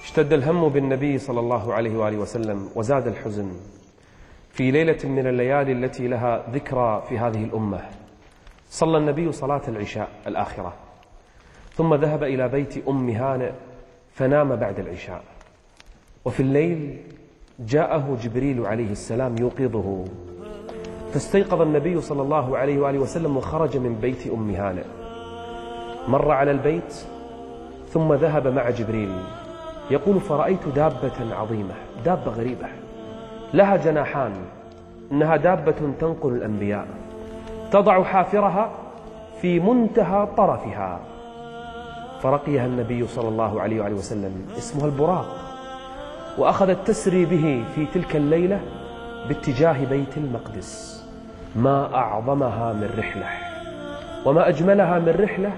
اشتد الهم بالنبي صلى الله عليه وآله وسلم وزاد الحزن في ليلة من الليالي التي لها ذكرى في هذه الأمة. صلى النبي صلاة العشاء الآخرة ثم ذهب إلى بيت أم هانئ فنام بعد العشاء، وفي الليل جاءه جبريل عليه السلام يوقظه، فاستيقظ النبي صلى الله عليه وآله وسلم وخرج من بيت أم هانئ، مر على البيت ثم ذهب مع جبريل. يقول: فرأيت دابة عظيمة، دابة غريبة لها جناحان، إنها دابة تنقل الأنبياء، تضع حافرها في منتهى طرفها، فرقيها النبي صلى الله عليه وآله وسلم، اسمها البراق، وأخذت تسري به في تلك الليلة باتجاه بيت المقدس. ما أعظمها من رحلة وما أجملها من رحلة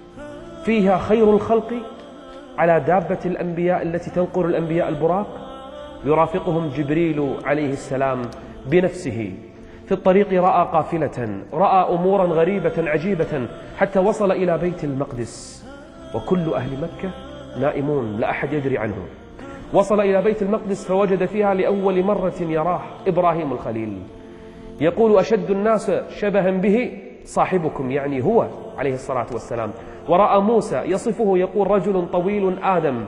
فيها خير الخلق على دابة الأنبياء التي تنقل الأنبياء البراق، يرافقهم جبريل عليه السلام بنفسه. في الطريق رأى قافلة، رأى أمورا غريبة عجيبة حتى وصل إلى بيت المقدس، وكل أهل مكة نائمون لا أحد يدري عنه. وصل إلى بيت المقدس فوجد فيها لأول مرة يراه إبراهيم الخليل. يقول: أشد الناس شبها به صاحبكم، يعني هو عليه الصلاة والسلام. ورأى موسى يصفه، يقول: رجل طويل آدم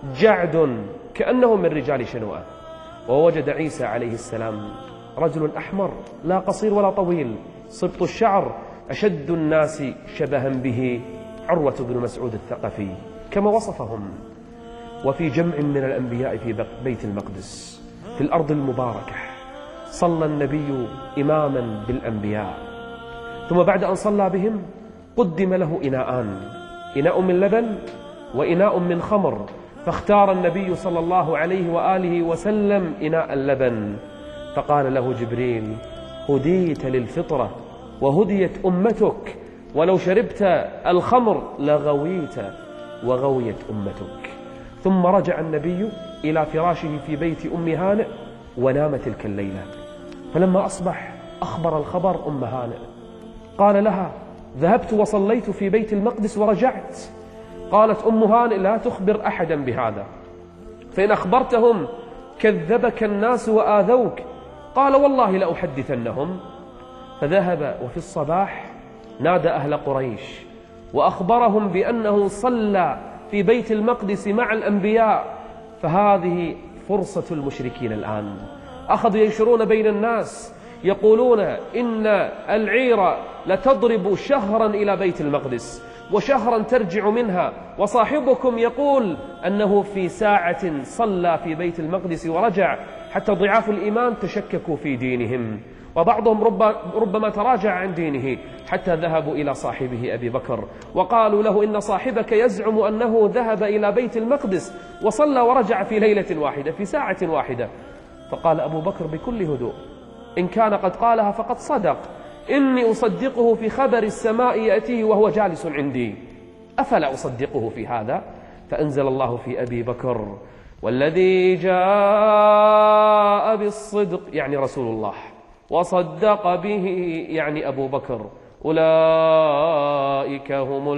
جعد كأنه من رجال شنوءة. ووجد عيسى عليه السلام رجل أحمر لا قصير ولا طويل، سبط الشعر، أشد الناس شبها به عروة بن مسعود الثقفي كما وصفهم. وفي جمع من الأنبياء في بيت المقدس في الأرض المباركة صلى النبي إماما بالأنبياء، ثم بعد أن صلى بهم قدم له إناءان، إناء من لبن وإناء من خمر، فاختار النبي صلى الله عليه وآله وسلم إناء اللبن، فقال له جبريل: هديت للفطرة وهديت أمتك، ولو شربت الخمر لغويت وغويت أمتك. ثم رجع النبي إلى فراشه في بيت أم هانئ ونام تلك الليلة. فلما أصبح أخبر الخبر أم هانئ، قال لها: ذهبت وصليت في بيت المقدس ورجعت. قالت أم هانئ: لا تخبر أحدا بهذا، فإن أخبرتهم كذبك الناس وآذوك. قال: والله لأحدثنهم. فذهب وفي الصباح نادى أهل قريش وأخبرهم بأنه صلى في بيت المقدس مع الأنبياء. فهذه فرصة المشركين الآن، أخذوا ينشرون بين الناس يقولون إن العير لتضرب شهرا إلى بيت المقدس وشهرا ترجع منها، وصاحبكم يقول أنه في ساعة صلى في بيت المقدس ورجع، حتى ضعاف الإيمان تشككوا في دينهم، وبعضهم ربما تراجع عن دينه، حتى ذهبوا إلى صاحبه أبي بكر وقالوا له: إن صاحبك يزعم أنه ذهب إلى بيت المقدس وصلى ورجع في ليلة واحدة، في ساعة واحدة. فقال أبو بكر بكل هدوء: إن كان قد قالها فقد صدق، إني أصدقه في خبر السماء يأتيه وهو جالس عندي، أفلا أصدقه في هذا؟ فأنزل الله في أبي بكر: والذي جاء بالصدق، يعني رسول الله، وصدق به، يعني أبو بكر، أولئك هم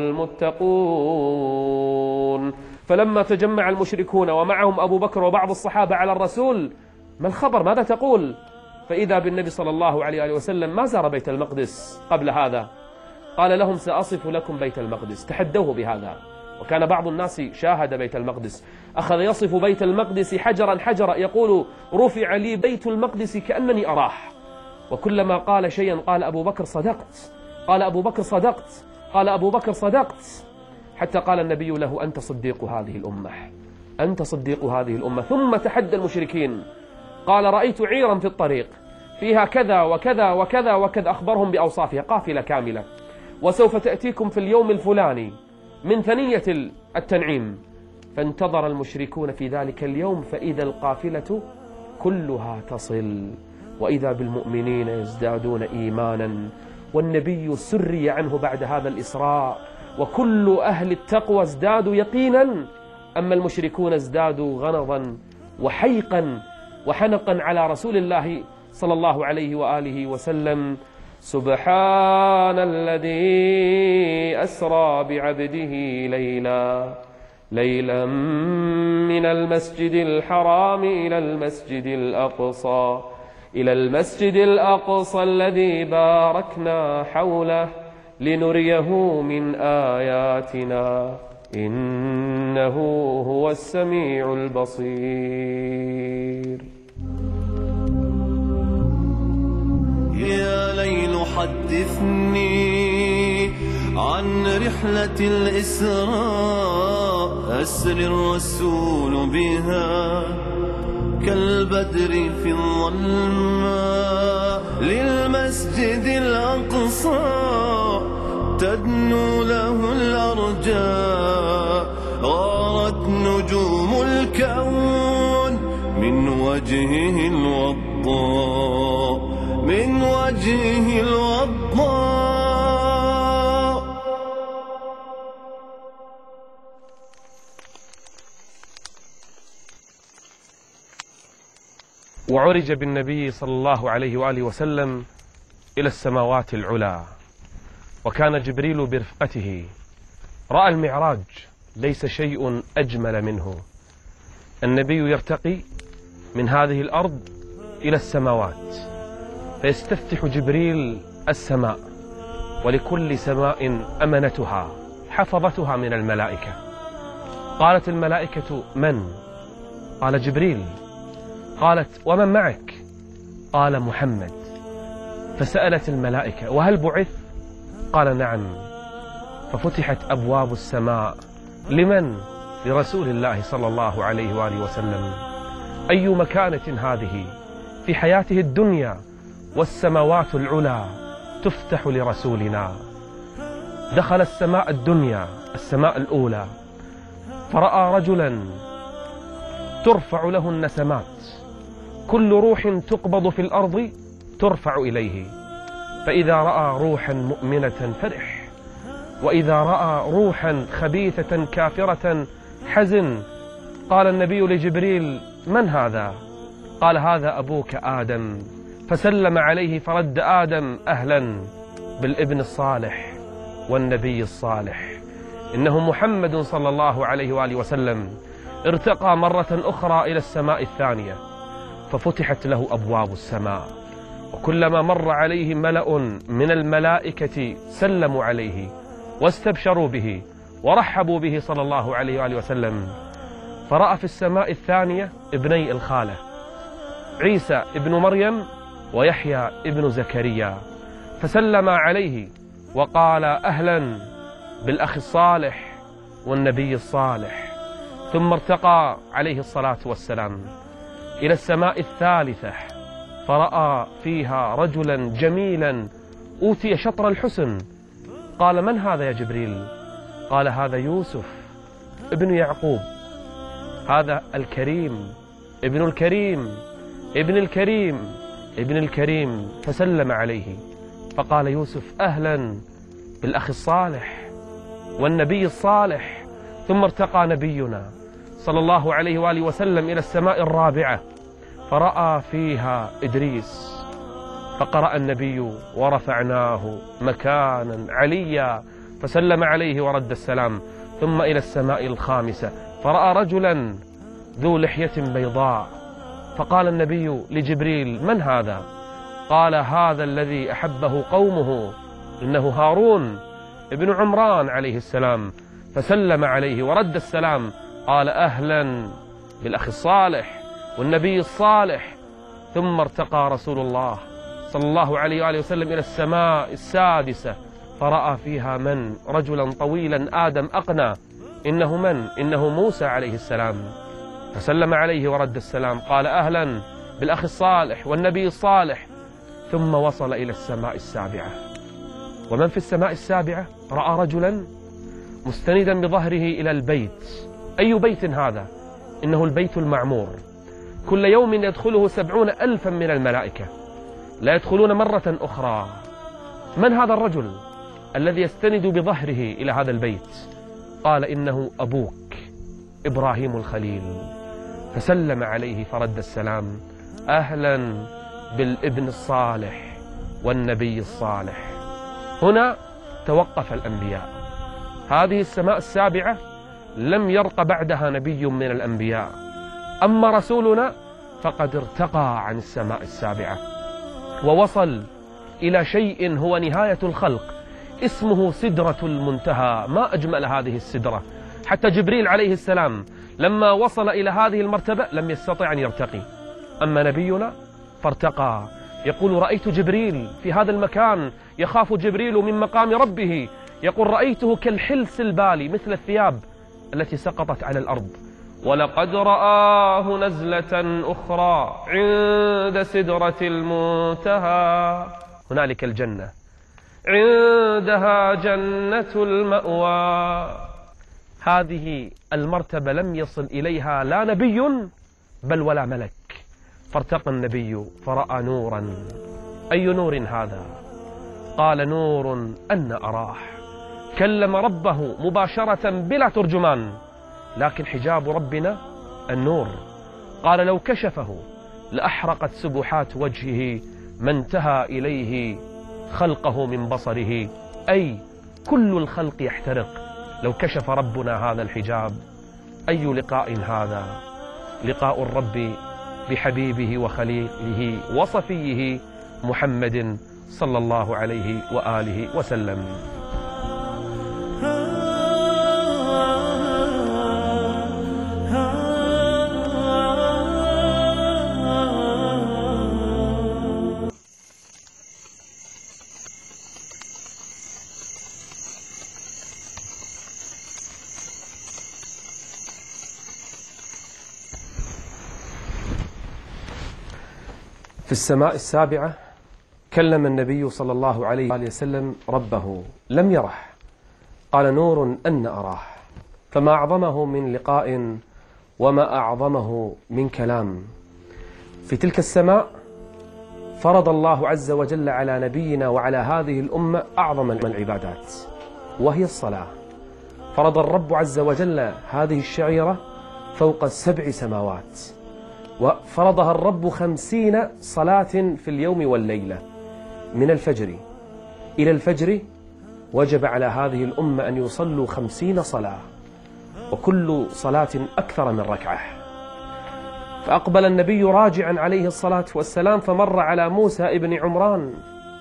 المتقون. فلما تجمع المشركون ومعهم أبو بكر وبعض الصحابة على الرسول: ما الخبر؟ ماذا تقول؟ فإذا بالنبي صلى الله عليه وسلم ما زار بيت المقدس قبل هذا. قال لهم: سأصف لكم بيت المقدس. تحدوه بهذا، وكان بعض الناس شاهد بيت المقدس، أخذ يصف بيت المقدس حجرا حجرا، يقول: رفع لي بيت المقدس كأنني أراه. وكلما قال شيئا قال أبو بكر: صدقت، قال أبو بكر: صدقت، قال أبو بكر: صدقت، حتى قال النبي له: أنت صديق هذه الأمة، أنت صديق هذه الأمة. ثم تحدى المشركين، قال: رأيت عيرا في الطريق فيها كذا وكذا وكذا وكذا، أخبرهم بأوصافها، قافلة كاملة، وسوف تأتيكم في اليوم الفلاني من ثنية التنعيم. فانتظر المشركون في ذلك اليوم، فإذا القافلة كلها تصل، وإذا بالمؤمنين يزدادون إيمانا، والنبي سري عنه بعد هذا الإسراء، وكل أهل التقوى ازدادوا يقينا، أما المشركون ازدادوا غنظا وحيقا وحنقا على رسول الله صلى الله عليه وآله وسلم. سبحان الذي أسرى بعبده ليلا ليلا من المسجد الحرام إلى المسجد الأقصى الذي باركنا حوله لنريه من آياتنا إنه هو السميع البصير. يا ليل حدثني عن رحلة الإسراء، أسري الرسول بها كالبدر في الظلماء للمسجد الأقصى تدنو له الأرجاء، غارت نجوم الكون من وجهه الوضاء، من وجهه الوضاء. وعرج بالنبي صلى الله عليه وآله وسلم إلى السماوات العلى، وكان جبريل برفقته. رأى المعراج، ليس شيء أجمل منه. النبي يرتقي من هذه الأرض إلى السماوات، فيستفتح جبريل السماء، ولكل سماء أمنتها حفظتها من الملائكة. قالت الملائكة: من؟ قال: جبريل. قالت: ومن معك؟ قال: محمد. فسألت الملائكة: وهل بعث؟ قال: نعم. ففتحت أبواب السماء لمن؟ لرسول الله صلى الله عليه وآله وسلم. أي مكانة هذه في حياته الدنيا، والسماوات العلى تفتح لرسولنا. دخل السماء الدنيا، السماء الأولى، فرأى رجلا ترفع له النسمات، كل روح تقبض في الأرض ترفع إليه، فإذا رأى روحا مؤمنة فرح، وإذا رأى روحا خبيثة كافرة حزن. قال النبي لجبريل: من هذا؟ قال: هذا أبوك آدم. فسلم عليه فرد آدم: أهلا بالابن الصالح والنبي الصالح، إنه محمد صلى الله عليه وآله وسلم. ارتقى مرة أخرى إلى السماء الثانية، ففتحت له أبواب السماء، وكلما مر عليه ملأ من الملائكة سلموا عليه واستبشروا به ورحبوا به صلى الله عليه وآله وسلم. فرأى في السماء الثانية ابني الخالة، عيسى ابن مريم ويحيى ابن زكريا، فسلم عليه وقال: أهلا بالأخ الصالح والنبي الصالح. ثم ارتقى عليه الصلاة والسلام إلى السماء الثالثة، فرأى فيها رجلا جميلا أوتي شطر الحسن. قال: من هذا يا جبريل؟ قال: هذا يوسف ابن يعقوب، هذا الكريم ابن الكريم ابن الكريم ابن الكريم. فسلم عليه فقال يوسف: أهلا بالأخ الصالح والنبي الصالح. ثم ارتقى نبينا صلى الله عليه وآله وسلم إلى السماء الرابعة، فرأى فيها إدريس، فقرأ النبي: ورفعناه مكانا عليا. فسلم عليه ورد السلام. ثم إلى السماء الخامسة، فرأى رجلا ذو لحية بيضاء، فقال النبي لجبريل: من هذا؟ قال: هذا الذي أحبه قومه، إنه هارون ابن عمران عليه السلام. فسلم عليه ورد السلام. قال: أهلا بالأخ الصالح والنبي الصالح. ثم ارتقى رسول الله صلى الله عليه وآله وسلم إلى السماء السادسة، فرأى فيها من؟ رجلا طويلا آدم أقنى، إنه من؟ إنه موسى عليه السلام. فسلم عليه ورد السلام. قال: أهلا بالأخ الصالح والنبي الصالح. ثم وصل إلى السماء السابعة. ومن في السماء السابعة؟ رأى رجلا مستندا بظهره إلى البيت. أي بيت هذا؟ إنه البيت المعمور، كل يوم يدخله 70,000 من الملائكة، لا يدخلون مرة أخرى. من هذا الرجل الذي يستند بظهره إلى هذا البيت؟ قال: إنه أبوك إبراهيم الخليل. فسلم عليه فرد السلام. أهلا بالابن الصالح والنبي الصالح. هنا توقف الأنبياء. هذه السماء السابعة لم يرق بعدها نبي من الأنبياء. أما رسولنا فقد ارتقى عن السماء السابعة ووصل إلى شيء هو نهاية الخلق اسمه سدرة المنتهى. ما أجمل هذه السدرة، حتى جبريل عليه السلام لما وصل إلى هذه المرتبة لم يستطع أن يرتقي، أما نبينا فارتقى. يقول رأيت جبريل في هذا المكان، يخاف جبريل من مقام ربه، يقول رأيته كالحلس البالي مثل الثياب التي سقطت على الأرض. ولقد رآه نزلة أخرى عند سدرة المنتهى، هنالك الجنة، عندها جنة المأوى. هذه المرتبة لم يصل إليها لا نبي بل ولا ملك، فارتقى النبي فرأى نورا. أي نور هذا؟ قال نور أن أراه. كلم ربه مباشرة بلا ترجمان، لكن حجاب ربنا النور. قال لو كشفه لأحرقت سبحات وجهه ما انتهى إليه خلقه من بصره، أي كل الخلق يحترق لو كشف ربنا هذا الحجاب. أي لقاء هذا؟ لقاء الرب بحبيبه وخليله وصفيه محمد صلى الله عليه وآله وسلم. في السماء السابعة كلم النبي صلى الله عليه وسلم ربه لم يره، قال نور أن أراه. فما أعظمه من لقاء وما أعظمه من كلام. في تلك السماء فرض الله عز وجل على نبينا وعلى هذه الأمة أعظم العبادات، وهي الصلاة. فرض الرب عز وجل هذه الشعيرة فوق 7 سماوات، وفرضها الرب 50 صلاة في اليوم والليلة. من الفجر إلى الفجر وجب على هذه الأمة أن يصلوا 50 صلاة، وكل صلاة أكثر من ركعة. فأقبل النبي راجعا عليه الصلاة والسلام فمر على موسى ابن عمران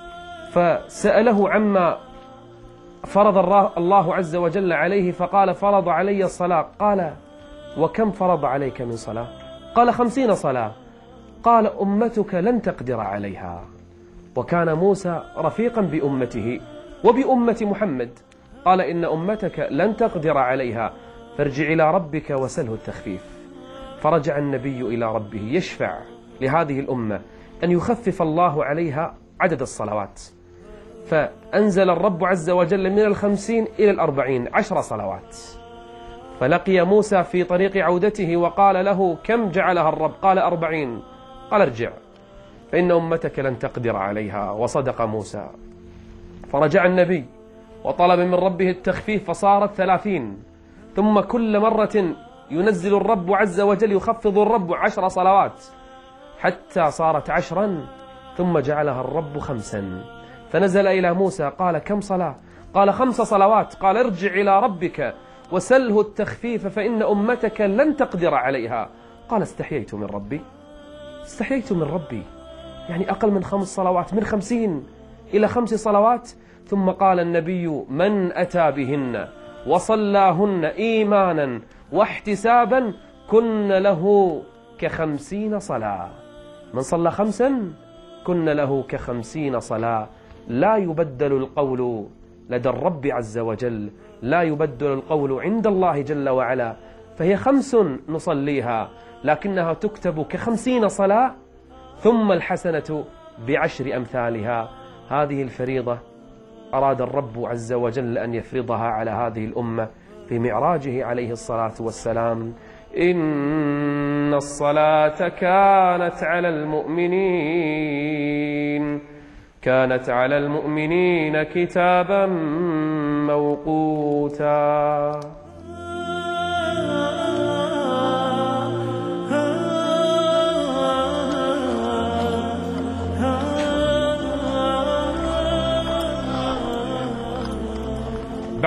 فسأله عما فرض الله عز وجل عليه، فقال فرض علي الصلاة. قال وكم فرض عليك من صلاة؟ قال 50 صلاة. قال أمتك لن تقدر عليها. وكان موسى رفيقا بأمته وبأمة محمد. قال إن أمتك لن تقدر عليها، فارجع إلى ربك وسله التخفيف. فرجع النبي إلى ربه يشفع لهذه الأمة أن يخفف الله عليها عدد الصلوات، فأنزل الرب عز وجل من 50 إلى 40 10 صلوات. فلقي موسى في طريق عودته وقال له كم جعلها الرب؟ قال 40. قال ارجع فإن أمتك لن تقدر عليها. وصدق موسى. فرجع النبي وطلب من ربه التخفيف فصارت 30. ثم كل مرة ينزل الرب عز وجل يخفض الرب 10 صلوات حتى صارت 10. ثم جعلها الرب 5. فنزل إلى موسى قال كم صلاة؟ قال 5 صلوات. قال ارجع إلى ربك وسله التخفيف فإن أمتك لن تقدر عليها. قال استحييت من ربي، استحييت من ربي، يعني أقل من 5 صلوات، من 50 إلى 5 صلوات. ثم قال النبي من أتى بهن وصلاهن إيمانا واحتسابا كن له ك50 صلاة. من صلى 5 كن له ك50 صلاة. لا يبدل القول لدى الرب عز وجل، لا يبدل القول عند الله جل وعلا. فهي 5 نصليها لكنها تكتب ك50 صلاة، ثم الحسنة ب10 أمثالها. هذه الفريضة أراد الرب عز وجل أن يفرضها على هذه الأمة في معراجه عليه الصلاة والسلام. إن الصلاة كانت على المؤمنين كتابا موقوتا.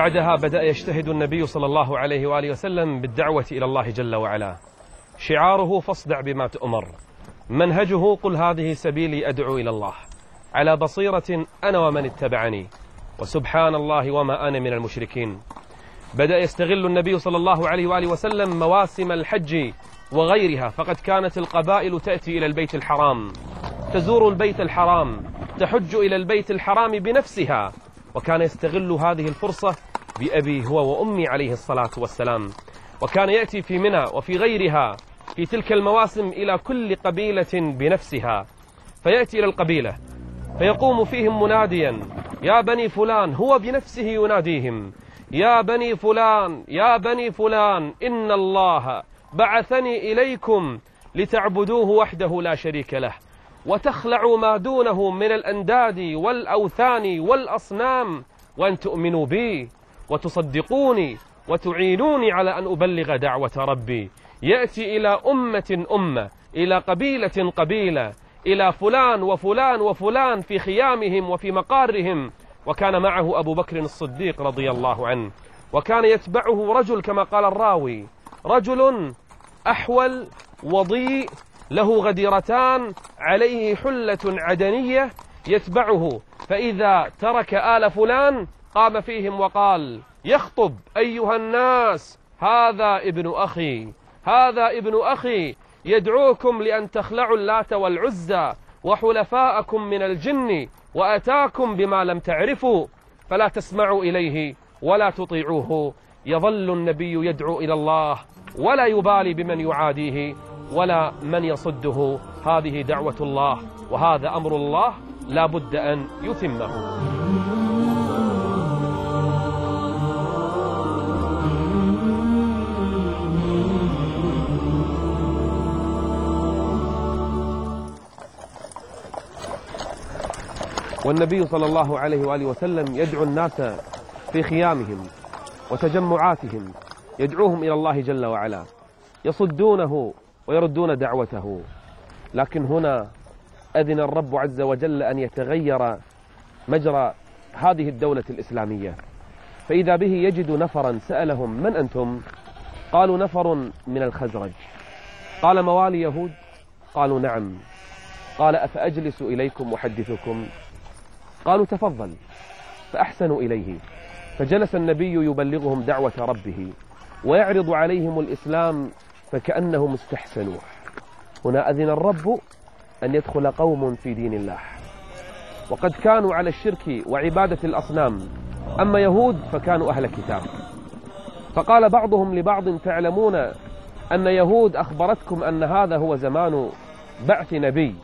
بعدها بدأ يجتهد النبي صلى الله عليه وآله وسلم بالدعوة إلى الله جل وعلا. شعاره فاصدع بما تؤمر، منهجه قل هذه سبيلي أدعو إلى الله على بصيرة أنا ومن اتبعني وسبحان الله وما أنا من المشركين. بدأ يستغل النبي صلى الله عليه وآله وسلم مواسم الحج وغيرها، فقد كانت القبائل تأتي إلى البيت الحرام، تزور البيت الحرام، تحج إلى البيت الحرام بنفسها، وكان يستغل هذه الفرصة بأبي هو وأمي عليه الصلاة والسلام. وكان يأتي في منى وفي غيرها في تلك المواسم إلى كل قبيلة بنفسها، فيأتي إلى القبيلة فيقوم فيهم مناديا يا بني فلان، هو بنفسه يناديهم يا بني فلان يا بني فلان إن الله بعثني إليكم لتعبدوه وحده لا شريك له وتخلعوا ما دونه من الأنداد والأوثان والأصنام، وأن تؤمنوا بي وتصدقوني وتعينوني على أن أبلغ دعوة ربي. يأتي إلى أمة إلى قبيلة قبيلة، إلى فلان وفلان وفلان في خيامهم وفي مقارهم. وكان معه أبو بكر الصديق رضي الله عنه، وكان يتبعه رجل كما قال الراوي، رجل أحول وضيء له غديرتان عليه حلة عدنية يتبعه، فإذا ترك آل فلان قام فيهم وقال يخطب أيها الناس هذا ابن أخي، هذا ابن أخي يدعوكم لأن تخلعوا اللات والعزى وحلفاءكم من الجن، وأتاكم بما لم تعرفوا فلا تسمعوا إليه ولا تطيعوه. يظل النبي يدعو إلى الله ولا يبالي بمن يعاديه ولا من يصده. هذه دعوة الله وهذا أمر الله لا بد أن يتمه. والنبي صلى الله عليه وآله وسلم يدعو الناس في خيامهم وتجمعاتهم، يدعوهم إلى الله جل وعلا، يصدونه ويردون دعوته. لكن هنا أذن الرب عز وجل أن يتغير مجرى هذه الدولة الإسلامية، فإذا به يجد نفرا سألهم من أنتم؟ قالوا نفر من الخزرج. قال موالي يهود؟ قالوا نعم. قال أفأجلس إليكم وحدثكم؟ قالوا تفضل. فأحسنوا إليه، فجلس النبي يبلغهم دعوة ربه ويعرض عليهم الإسلام فكأنهم استحسنوه. هنا أذن الرب أن يدخل قوم في دين الله، وقد كانوا على الشرك وعبادة الأصنام، أما يهود فكانوا أهل كتاب. فقال بعضهم لبعض تعلمون أن يهود أخبرتكم أن هذا هو زمان بعث نبي،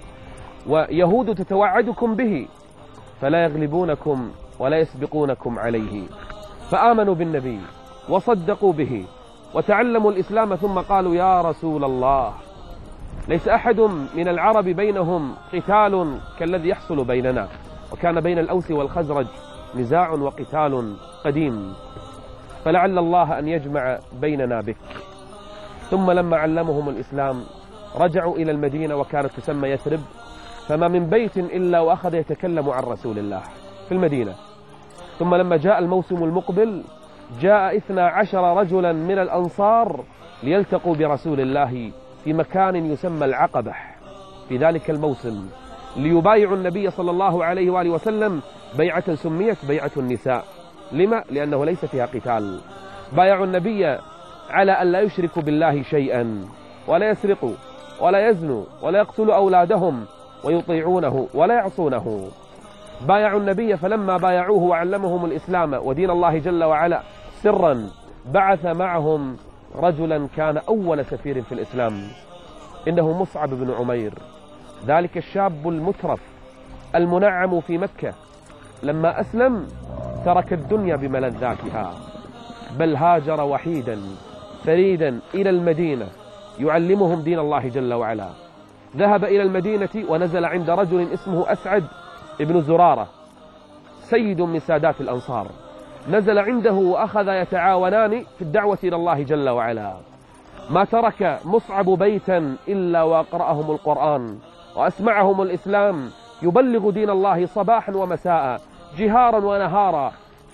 ويهود تتوعدكم به فلا يغلبونكم ولا يسبقونكم عليه. فآمنوا بالنبي وصدقوا به وتعلموا الإسلام، ثم قالوا يا رسول الله ليس أحد من العرب بينهم قتال كالذي يحصل بيننا، وكان بين الأوس والخزرج نزاع وقتال قديم، فلعل الله أن يجمع بيننا بك. ثم لما علمهم الإسلام رجعوا إلى المدينة، وكانت تسمى يثرب، فما من بيت إلا وأخذ يتكلم عن رسول الله في المدينة. ثم لما جاء الموسم المقبل جاء 12 رجلا من الأنصار ليلتقوا برسول الله في مكان يسمى العقبة في ذلك الموسم، ليبايعوا النبي صلى الله عليه وآله وسلم بيعة سميت بيعة النساء. لما؟ لأنه ليس فيها قتال. بايعوا النبي على أن لا يشركوا بالله شيئا، ولا يسرقوا ولا يزنوا ولا يقتلوا أولادهم، ويطيعونه ولا يعصونه. بايعوا النبي، فلما بايعوه وعلمهم الإسلام ودين الله جل وعلا سرا بعث معهم رجلا كان أول سفير في الإسلام، إنه مصعب بن عمير، ذلك الشاب المترف المنعم في مكة. لما أسلم ترك الدنيا بملذاتها، بل هاجر وحيدا فريدا إلى المدينة يعلمهم دين الله جل وعلا. ذهب إلى المدينة ونزل عند رجل اسمه أسعد ابن زرارة، سيد من سادات الأنصار. نزل عنده وأخذ يتعاونان في الدعوة إلى الله جل وعلا. ما ترك مصعب بيتا إلا وأقرأهم القرآن وأسمعهم الإسلام، يبلغ دين الله صباحا ومساء، جهارا ونهارا،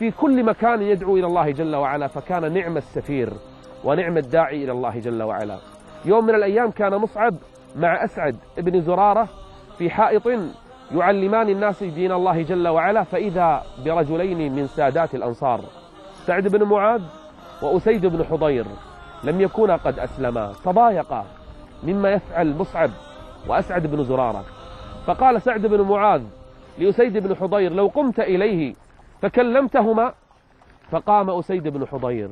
في كل مكان يدعو إلى الله جل وعلا، فكان نعم السفير ونعم الداعي إلى الله جل وعلا. يوم من الأيام كان مصعب مع أسعد بن زرارة في حائط يعلمان الناس دين الله جل وعلا، فإذا برجلين من سادات الأنصار، سعد بن معاذ وأسيد بن حضير، لم يكونا قد أسلما، تضايقا مما يفعل مصعب وأسعد بن زرارة. فقال سعد بن معاذ لأسيد بن حضير: لو قمت إليه فكلمتهما. فقام أسيد بن حضير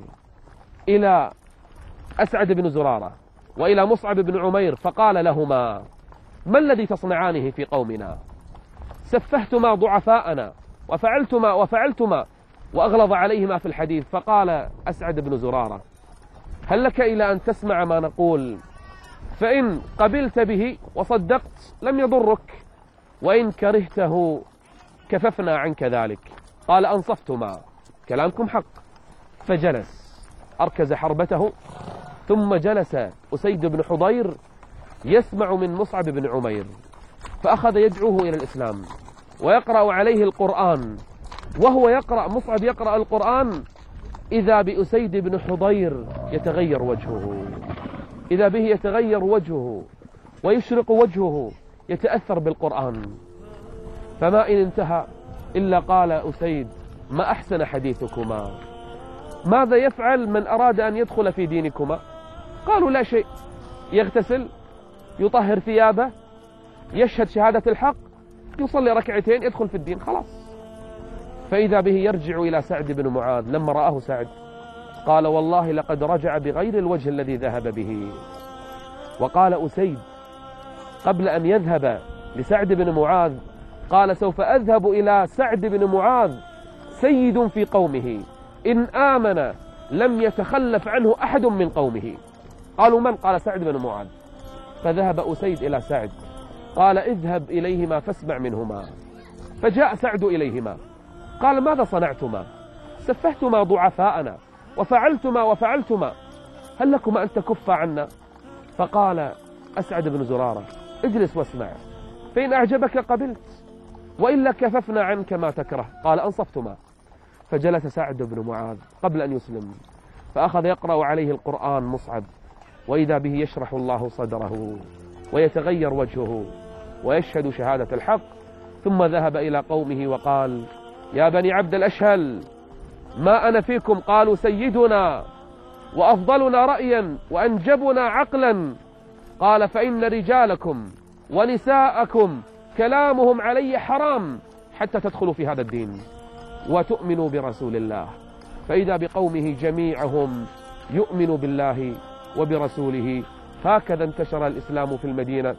إلى أسعد بن زرارة وإلى مصعب بن عمير فقال لهما: ما الذي تصنعانه في قومنا؟ سفهتما ضعفاءنا وفعلتما، وأغلظ عليهما في الحديث. فقال أسعد بن زرارة: هل لك إلى أن تسمع ما نقول؟ فإن قبلت به وصدقت لم يضرك، وإن كرهته كففنا عنك ذلك. قال: أنصفتما، كلامكم حق. فجلس أركز حربته، ثم جلس أسيد بن حضير يسمع من مصعب بن عمير، فأخذ يدعوه إلى الإسلام ويقرأ عليه القرآن. وهو يقرأ، مصعب يقرأ القرآن، إذا بأسيد بن حضير يتغير وجهه، إذا به يتغير وجهه ويشرق وجهه، يتأثر بالقرآن. فما إن انتهى إلا قال أسيد: ما أحسن حديثكما، ماذا يفعل من أراد أن يدخل في دينكما؟ قالوا: لا شيء، يغتسل، يطهر ثيابه، يشهد شهادة الحق، يصلي ركعتين، يدخل في الدين، خلاص. فإذا به يرجع إلى سعد بن معاذ. لما رآه سعد قال: والله لقد رجع بغير الوجه الذي ذهب به. وقال أسيد قبل أن يذهب لسعد بن معاذ، قال: سوف أذهب إلى سعد بن معاذ سيد في قومه، إن آمن لم يتخلف عنه أحد من قومه. قالوا: من؟ قال: سعد بن معاذ. فذهب أسيد إلى سعد، قال: اذهب إليهما فاسمع منهما. فجاء سعد إليهما قال: ماذا صنعتما؟ سفهتما ضعفاءنا وفعلتما، هل لكما أن تكفا عنا؟ فقال أسعد بن زرارة: اجلس واسمع، فإن أعجبك قبلت، وإلا كففنا عنك ما تكره. قال: أنصفتما. فجلس سعد بن معاذ قبل أن يسلم، فأخذ يقرأ عليه القرآن مصعب، وإذا به يشرح الله صدره ويتغير وجهه ويشهد شهادة الحق. ثم ذهب إلى قومه وقال: يا بني عبد الأشهل، ما أنا فيكم؟ قالوا: سيدنا وأفضلنا رأيا وأنجبنا عقلا. قال: فإن رجالكم ونساءكم كلامهم علي حرام حتى تدخلوا في هذا الدين وتؤمنوا برسول الله. فإذا بقومه جميعهم يؤمن بالله وبرسوله. هكذا انتشر الإسلام في المدينة.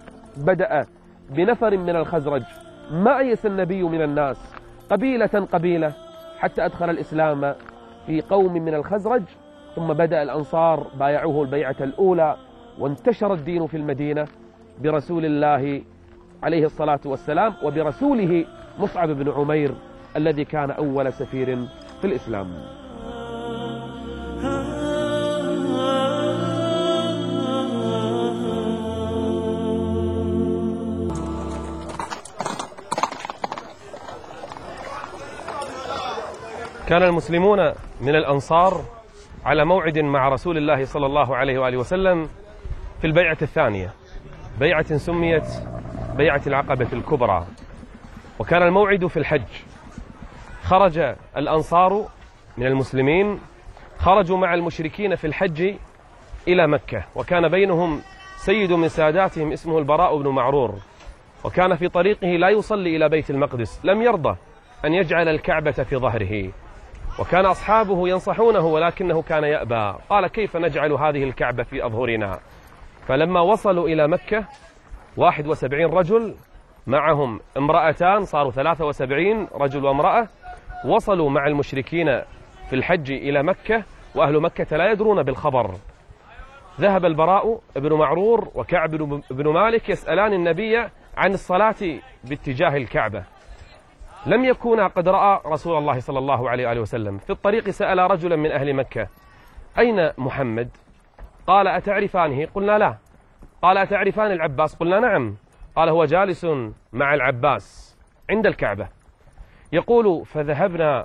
بدأ بنفر من الخزرج، ما أيس النبي من الناس قبيلة حتى أدخل الإسلام في قوم من الخزرج، ثم بدأ الأنصار بايعوه البيعة الأولى، وانتشر الدين في المدينة برسول الله عليه الصلاة والسلام وبرسوله مصعب بن عمير الذي كان أول سفير في الإسلام. كان المسلمون من الأنصار على موعد مع رسول الله صلى الله عليه وآله وسلم في البيعة الثانية، بيعة سميت بيعة العقبة الكبرى، وكان الموعد في الحج. خرج الأنصار من المسلمين، خرجوا مع المشركين في الحج إلى مكة، وكان بينهم سيد من ساداتهم اسمه البراء بن معرور، وكان في طريقه لا يصلي إلى بيت المقدس، لم يرضى أن يجعل الكعبة في ظهره، وكان أصحابه ينصحونه ولكنه كان يأبى. قال: كيف نجعل هذه الكعبة في أظهرنا؟ فلما وصلوا إلى مكة 71 رجل معهم امرأتان، صاروا 73 رجل وامرأة، وصلوا مع المشركين في الحج إلى مكة، وأهل مكة لا يدرون بالخبر. ذهب البراء بن معرور وكعب بن مالك يسألان النبي عن الصلاة باتجاه الكعبة. لم يكونا قد رأى رسول الله صلى الله عليه وآله وسلم. في الطريق سأل رجلا من أهل مكة: أين محمد؟ قال: أتعرفانه؟ قلنا: لا. قال: أتعرفان العباس؟ قلنا: نعم. قال: هو جالس مع العباس عند الكعبة. يقول: فذهبنا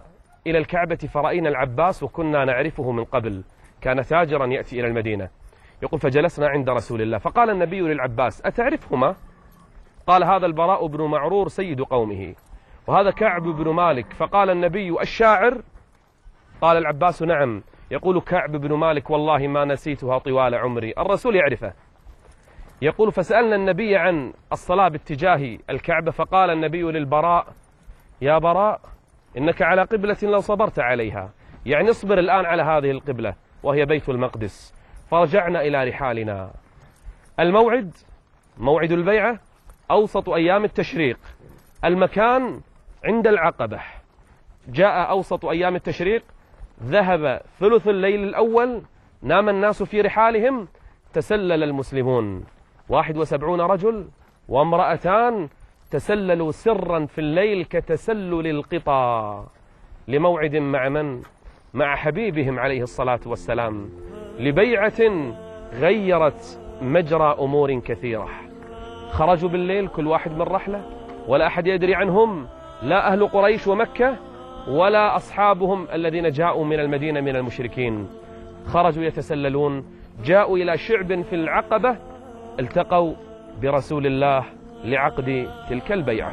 إلى الكعبة فرأينا العباس وكنا نعرفه من قبل، كان تاجرا يأتي إلى المدينة. يقول فجلسنا عند رسول الله فقال النبي للعباس أتعرفهما؟ قال هذا البراء بن معرور سيد قومه، وهذا كعب بن مالك. فقال النبي الشاعر؟ قال العباس نعم. يقول كعب بن مالك والله ما نسيتها طوال عمري. الرسول يعرفه. يقول فسألنا النبي عن الصلاة باتجاه الكعبة فقال النبي للبراء يا براء إنك على قبلة لو صبرت عليها، يعني اصبر الآن على هذه القبلة وهي بيت المقدس. فرجعنا إلى رحالنا. الموعد موعد البيعة أوسط أيام التشريق، المكان عند العقبة. جاء أوسط أيام التشريق، ذهب ثلث الليل الأول، نام الناس في رحالهم، تسلل المسلمون 71 رجل وامرأتان تسللوا سرا في الليل كتسلل القطى لموعد مع من؟ مع حبيبهم عليه الصلاة والسلام، لبيعة غيرت مجرى أمور كثيرة. خرجوا بالليل كل واحد من رحلة، ولا أحد يدري عنهم، لا أهل قريش ومكة ولا أصحابهم الذين جاءوا من المدينة من المشركين. خرجوا يتسللون، جاءوا إلى شعب في العقبة، التقوا برسول الله لعقد تلك البيعة.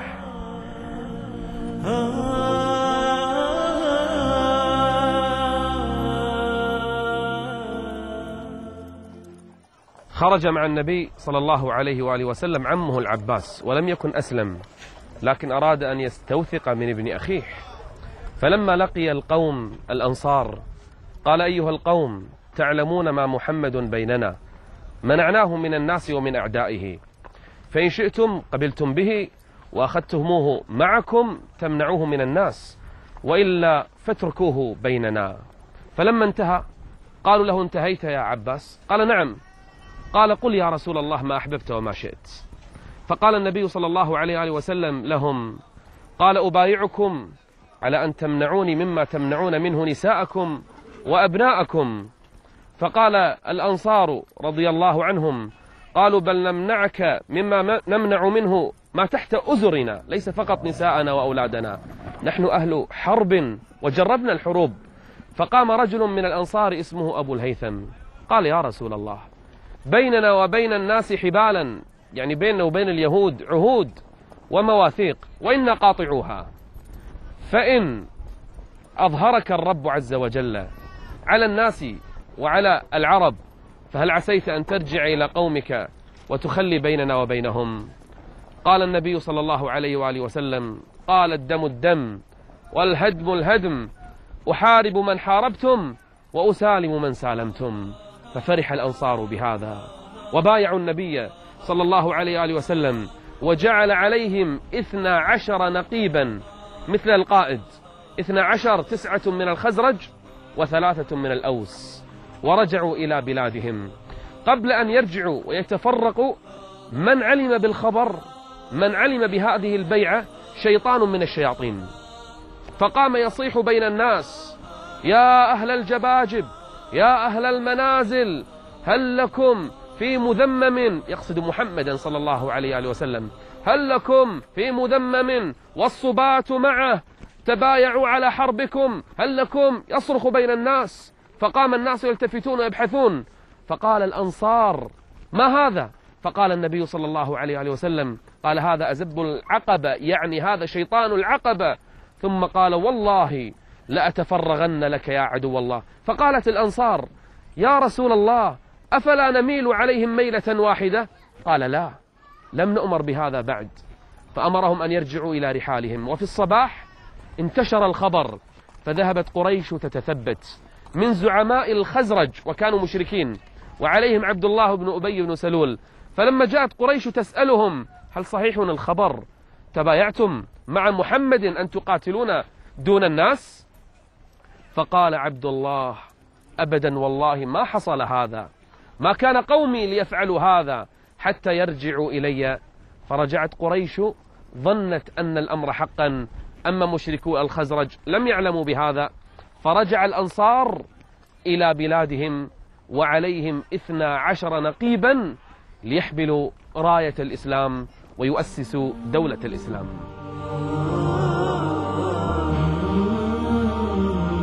خرج مع النبي صلى الله عليه وآله وسلم عمه العباس، ولم يكن أسلم، لكن أراد أن يستوثق من ابن أخيه. فلما لقي القوم الأنصار قال أيها القوم تعلمون ما محمد بيننا، منعناه من الناس ومن أعدائه، فإن شئتم قبلتم به وأخذتموه معكم تمنعوه من الناس، وإلا فاتركوه بيننا. فلما انتهى قالوا له انتهيت يا عباس؟ قال نعم. قال قل يا رسول الله ما أحببت وما شئت. فقال النبي صلى الله عليه وسلم لهم قال أبايعكم على أن تمنعوني مما تمنعون منه نساءكم وأبناءكم. فقال الأنصار رضي الله عنهم قالوا بل نمنعك مما نمنع منه ما تحت أزرنا، ليس فقط نساءنا وأولادنا، نحن أهل حرب وجربنا الحروب. فقام رجل من الأنصار اسمه أبو الهيثم قال يا رسول الله بيننا وبين الناس حبالا، يعني بيننا وبين اليهود عهود ومواثيق، وإنا قاطعوها، فإن أظهرك الرب عز وجل على الناس وعلى العرب فهل عسيت أن ترجع إلى قومك وتخلي بيننا وبينهم؟ قال النبي صلى الله عليه وآله وسلم قال الدم الدم والهدم الهدم، أحارب من حاربتم وأسالم من سالمتم. ففرح الأنصار بهذا وبايعوا النبي صلى الله عليه وآله وسلم، وجعل عليهم 12 نقيبا مثل القائد، 12 9 من الخزرج و3 من الأوس، ورجعوا إلى بلادهم. قبل أن يرجعوا ويتفرقوا من علم بالخبر، من علم بهذه البيعة شيطان من الشياطين، فقام يصيح بين الناس يا أهل الجباجب يا أهل المنازل هل لكم في مذمم، يقصد محمدا صلى الله عليه وسلم، هل لكم في مذمم والصبات معه تبايعوا على حربكم، هل لكم، يصرخ بين الناس. فقام الناس يلتفتون ويبحثون، فقال الأنصار ما هذا؟ فقال النبي صلى الله عليه وسلم قال هذا أزب العقبة، يعني هذا شيطان العقبة. ثم قال والله لأتفرغن لك يا عدو الله. فقالت الأنصار يا رسول الله أفلا نميل عليهم ميلة واحدة؟ قال لا، لم نؤمر بهذا بعد. فأمرهم أن يرجعوا إلى رحالهم. وفي الصباح انتشر الخبر، فذهبت قريش تتثبت من زعماء الخزرج وكانوا مشركين، وعليهم عبد الله بن أبي بن سلول. فلما جاءت قريش تسألهم هل صحيح الخبر تبايعتم مع محمد أن تقاتلون دون الناس؟ فقال عبد الله أبدا والله ما حصل هذا، ما كان قومي ليفعلوا هذا حتى يرجعوا إلي. فرجعت قريش ظنت أن الأمر حقا، أما مشركو الخزرج لم يعلموا بهذا. فرجع الأنصار إلى بلادهم وعليهم 12 نقيبا ليحملوا راية الإسلام ويؤسسوا دولة الإسلام.